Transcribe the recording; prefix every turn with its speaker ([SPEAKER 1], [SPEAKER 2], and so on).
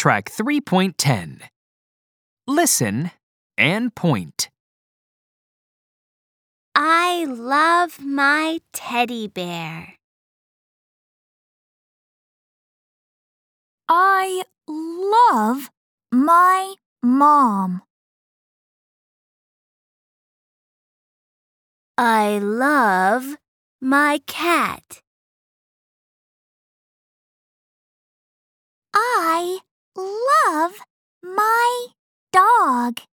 [SPEAKER 1] Track 3.10. Listen and point.
[SPEAKER 2] I love my teddy bear.
[SPEAKER 3] I love my mom.
[SPEAKER 2] I love my cat.
[SPEAKER 3] I love my dog.